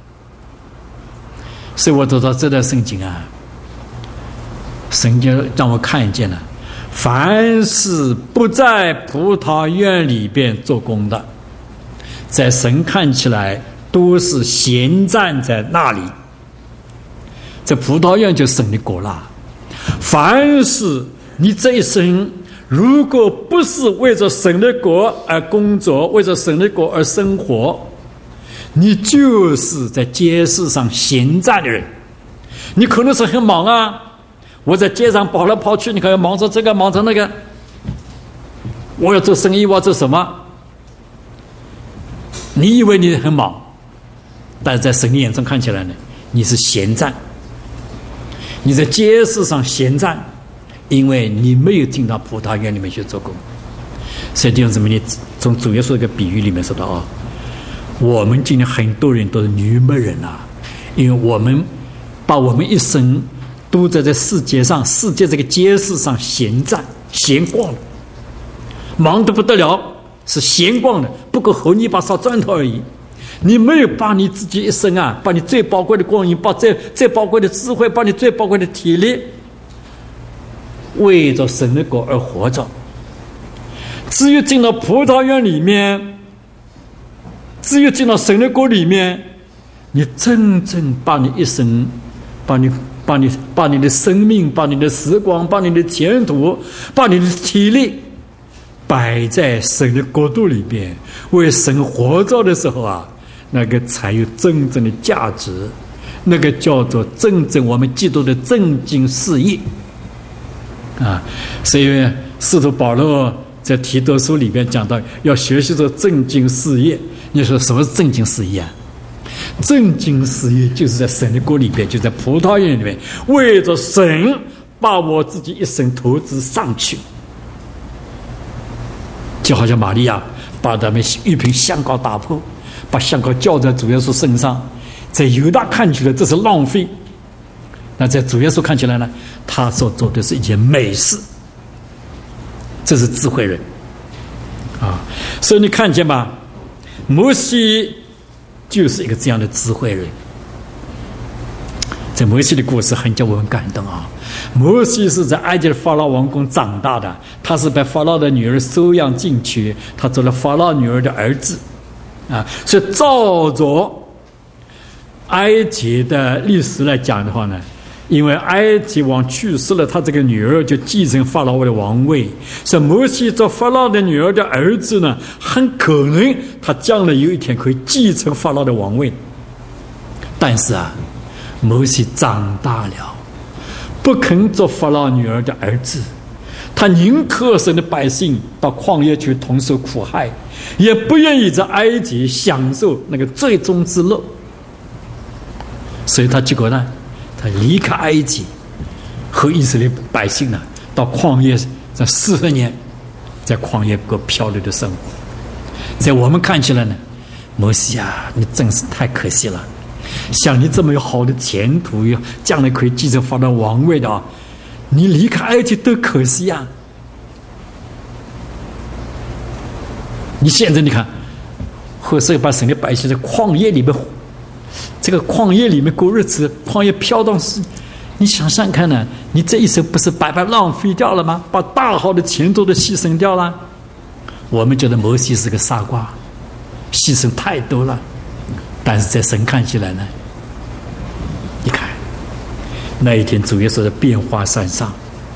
所以我读到这段圣经啊，神就让我看见了，凡是不在葡萄园里边做工的，在神看起来都是闲站在那里。这葡萄园就神的国啦。凡是你这一生如果不是为着神的国而工作，为着神的国而生活，你就是在街市上闲站的人。你可能是很忙啊，我在街上跑来跑去，你可能忙着这个忙着那个，我要做生意，我要做什么？你以为你很忙，但是在神的眼中看起来呢，你是闲站，你在街市上闲站，因为你没有进到葡萄园里面去做工。所以弟兄姊妹，你从主耶稣这个比喻里面说到哦，我们今天很多人都是愚昧人啊，因为我们把我们一生都在这世界上，世界这个街市上闲站闲逛了，忙得不得了，是闲逛的，不过和泥巴烧砖头而已。你没有把你自己一生啊，把你最宝贵的光阴，把最最宝贵的智慧，把你最宝贵的体力，为着神的国而活着。只有进到葡萄园里面，只有进到神的国里面，你真正把你一生，把你把你把你的生命，把你的时光，把你的前途，把你的体力摆在神的国度里边，为神活着的时候啊，那个才有真正的价值，那个叫做真正我们基督的正经事业啊。所以使徒保罗在提多书里边讲到，要学习做正经事业。你说什么是正经事业啊？正经事业就是在神的国里边，就在葡萄园里面，为着神把我自己一生投资上去。就好像玛利亚把咱们一瓶香膏打破，把香膏浇在主耶稣身上，在犹大看起来这是浪费，那在主耶稣看起来呢，他所做的是一件美事。这是智慧人啊！所以你看见吧，摩西就是一个这样的智慧人。这摩西的故事很叫我们感动啊！摩西是在埃及的法老王宫长大的，他是被法老的女儿收养进去，他做了法老女儿的儿子啊。所以照着埃及的历史来讲的话呢，因为埃及王去世了，他这个女儿就继承法老的王位，所以摩西做法老的女儿的儿子呢，很可能他将来有一天可以继承法老的王位。但是啊，摩西长大了，不肯做法老女儿的儿子，他宁可神的百姓到旷野去同受苦害，也不愿意在埃及享受那个最终之乐。所以他结果呢，他离开埃及，和以色列百姓呢，到旷野这四十年，在旷野过漂流的生活。在我们看起来呢，摩西啊，你真是太可惜了。像你这么有好的前途，将来可以继承法老王位的啊，你离开埃及多可惜啊！你现在你看，或是把神的百姓在旷野里面，这个旷野里面过日子，旷野飘荡是，你想想看呢，你这一生不是白白浪费掉了吗？把大好的前途都牺牲掉了。我们觉得摩西是个傻瓜，牺牲太多了。但是在神看起来呢，你看那一天主耶稣在变化山上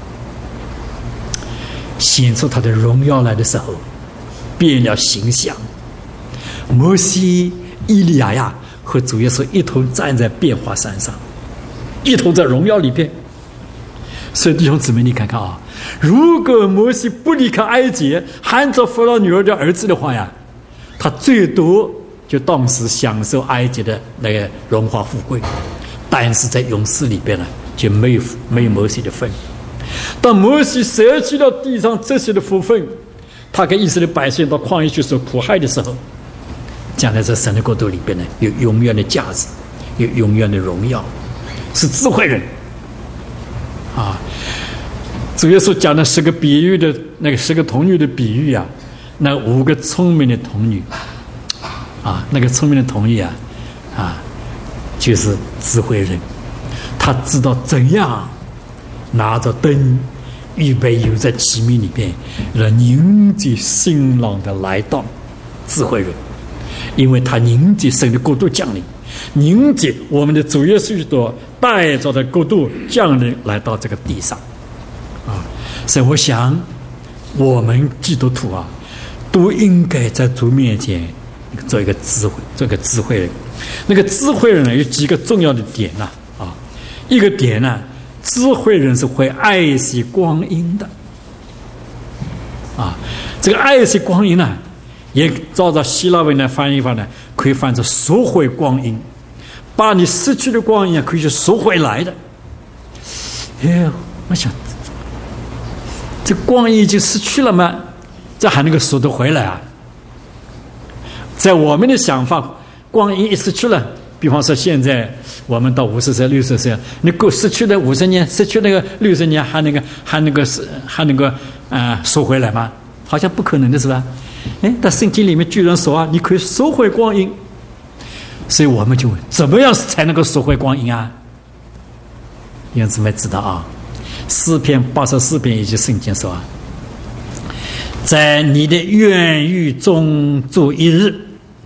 显出他的荣耀来的时候，变了形象，摩西、以利亚呀和主耶稣一同站在变化山上，一同在荣耀里边。所以弟兄姊妹，你看看啊，如果摩西不离开埃及，还做法老女儿的儿子的话呀，他最多就当时享受埃及的那个荣华富贵，但是在勇士里边呢，就没有没有摩西的份。当摩西舍弃了地上这些的福分，他跟以色列百姓到旷野去受苦害的时候，将来在神的国度里边呢，有永远的价值，有永远的荣耀，是智慧人啊。主耶稣讲的十个比喻的那个十个童女的比喻啊，那五个聪明的童女啊，那个聪明的童女啊，啊，就是智慧人，他知道怎样拿着灯，预备油在器皿里边，来迎接新郎的来到。智慧人，因为他迎接神的国度降临，迎接我们的主耶稣基督带着的国度降临来到这个地上啊。所以我想，我们基督徒啊，都应该在主面前做一个智慧，做一个智慧人。那个智慧人呢，有几个重要的点呢、啊？啊，一个点呢，智慧人是会爱惜光阴的。啊，这个爱惜光阴呢，也照着希腊文来翻译法呢，可以翻成赎回光阴，把你失去的光阴可以去赎回来的。哎，我想，这光阴已经失去了吗？这还能够赎得回来啊？在我们的想法，光阴一失去了，比方说现在我们到五十岁、六十岁，你过失去了五十年，失去那个六十年，还能够还能够还能够啊收回来吗？好像不可能的是吧？哎，但圣经里面居然说啊，你可以收回光阴。所以我们就问，怎么样才能够收回光阴啊？因此们知道啊，诗篇八十四篇以及圣经说啊，在你的愿欲中住一日。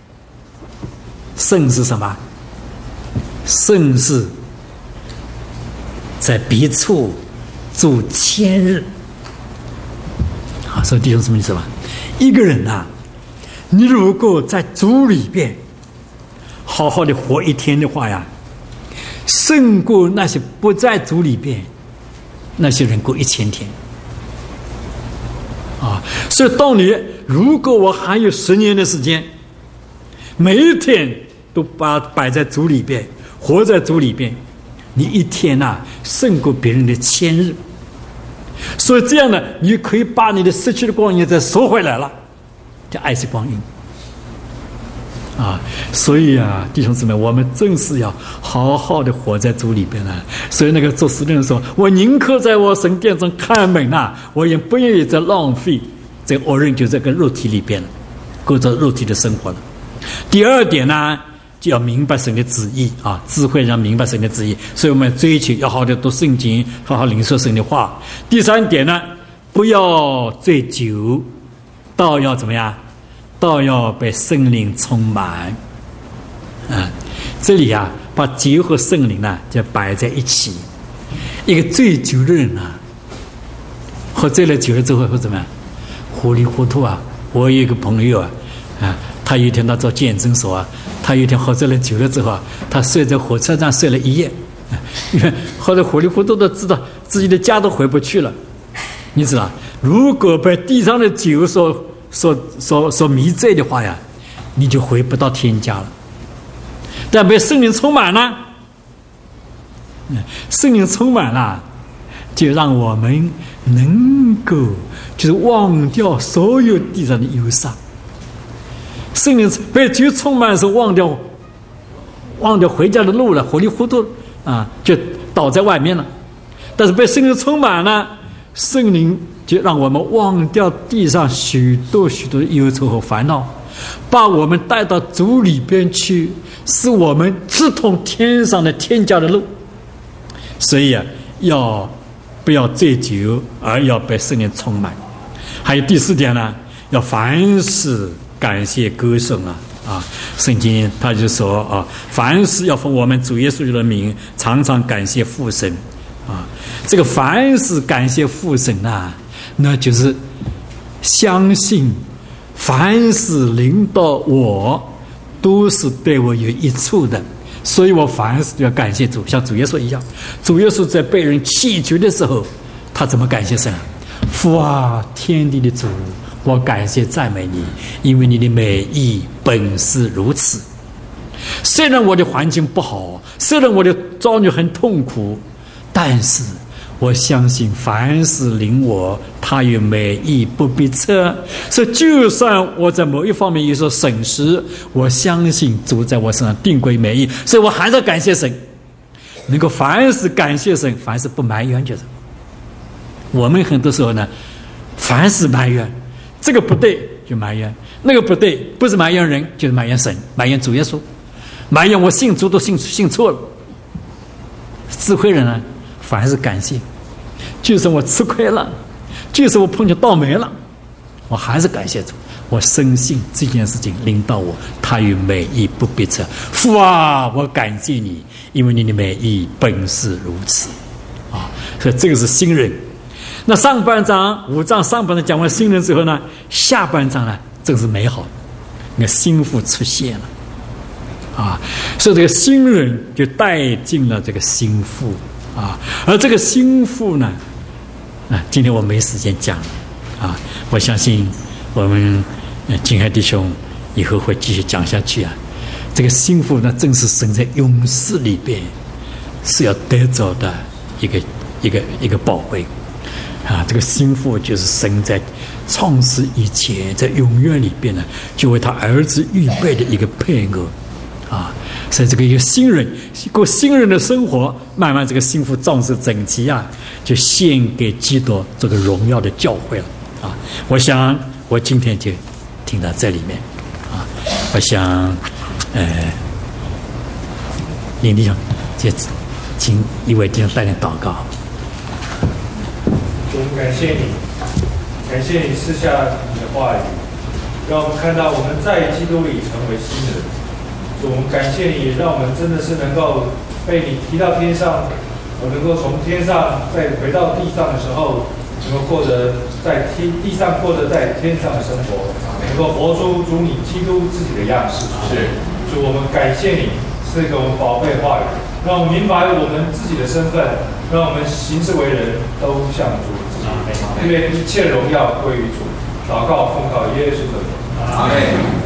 胜是什么？胜是在别处住千日。好，所以弟兄姊妹，你知道吧？ 一个人啊，你如果在主里边好好的活一天的话呀，胜过那些不在主里边那些人过一千天啊。所以当你如果我还有十年的时间，每一天都把摆在主里边，活在主里边，你一天啊胜过别人的千日。所以这样呢，你可以把你的失去的光阴再收回来了，叫爱惜光阴啊。所以啊，弟兄姊妹，我们正是要好好的活在主里边呢。所以那个做司的人说，我宁可在我神殿中看门啊，我也不愿意再浪费这个恶人就在个肉体里边了，过着肉体的生活了。第二点呢，就要明白神的旨意啊，智慧让明白神的旨意，所以我们追求要好的读圣经，好好领受神的话。第三点呢，不要醉酒，倒要怎么样？倒要被圣灵充满。啊，这里啊，把酒和圣灵呢就摆在一起。一个醉酒的人啊，喝醉了酒了之后会怎么样？糊里糊涂啊！我有一个朋友啊，啊。他有一天他做见证说啊，他有一天喝醉了酒了之后啊，他睡在火车站睡了一夜，因为喝得糊里糊涂的，知道自己的家都回不去了。你知道，如果被地上的酒所所所所迷醉的话呀，你就回不到天家了。但被圣灵充满了，圣灵充满了，就让我们能够就是忘掉所有地上的忧伤。圣灵被酒充满的时候，忘掉忘掉回家的路了，糊里糊涂啊，就倒在外面了。但是被圣灵充满了，圣灵就让我们忘掉地上许多许多的忧愁和烦恼，把我们带到主里边去，使我们直通天上的天家的路。所以啊，要不要醉酒，而要被圣灵充满。还有第四点呢，要凡事感谢歌颂啊啊！圣经他就说啊，凡事要奉我们主耶稣的名，常常感谢父神啊。这个凡事感谢父神啊，那就是相信凡事临到我都是对我有益处的，所以我凡事要感谢主，像主耶稣一样。主耶稣在被人弃绝的时候，他怎么感谢神？父啊，天地的主，我感谢赞美你，因为你的美意本是如此。虽然我的环境不好，虽然我的遭遇很痛苦，但是我相信凡事临我，他有美意不必测。所以就算我在某一方面有所损失，我相信主在我身上定规美意，所以我还是要感谢神。能够凡事感谢神，凡事不埋怨就是。我们很多时候呢，凡事埋怨，这个不对就埋怨，那个不对，不是埋怨人就是埋怨神，埋怨主耶稣，埋怨我信主都信信错了。智慧人呢，凡是感谢，就是我吃亏了，就是我碰见倒霉了，我还是感谢主。我深信这件事情临到我，他与美意不必测。父啊，我感谢你，因为你的美意本是如此啊！所以这个是新人。那上半章五章上半章讲完新人之后呢，下半章呢正是美好，那心腹出现了啊，所以这个新人就带进了这个心腹啊，而这个心腹呢，啊，今天我没时间讲啊，我相信我们金海弟兄以后会继续讲下去啊。这个心腹呢，正是神在勇士里边是要得着的一个一个一个宝贝。啊，这个心腹就是神在创世以前，在永远里边呢，就为他儿子预备的一个配偶，啊，所以这个一个新人过新人的生活，慢慢这个心腹壮实整齐啊，就献给基督这个荣耀的教会了啊。我想我今天就听到这里面啊，我想呃，林弟兄，就请一位弟兄带领祷告。 主，感谢你，感谢你赐下你的话语，让我们看到我们在基督里成为新人。主，我们感谢你，让我们真的是能够被你提到天上，我能够从天上再回到地上的时候， 能够过得在天地上过得在天上的生活，能够活出主你基督自己的样式。是，主，我们感谢你赐给我们宝贝话语，让我们明白我们自己的身份，让我们行事为人都像主自己。因为一切荣耀归于主。祷告奉靠耶稣的名。阿门。